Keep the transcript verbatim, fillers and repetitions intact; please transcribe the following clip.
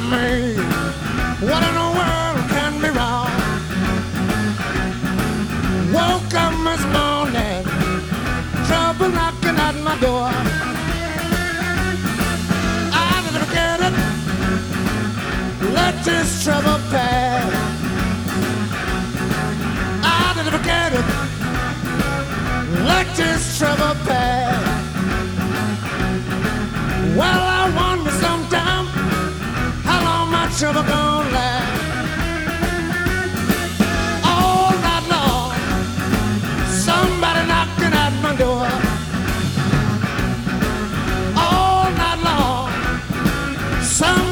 me. What in the world can be wrong? Woke up this morning, trouble knocking at my door. I didn't forget it, let this trouble pass. I didn't forget it, let this trouble pass. Well, I wonder sometime how long my trouble gonna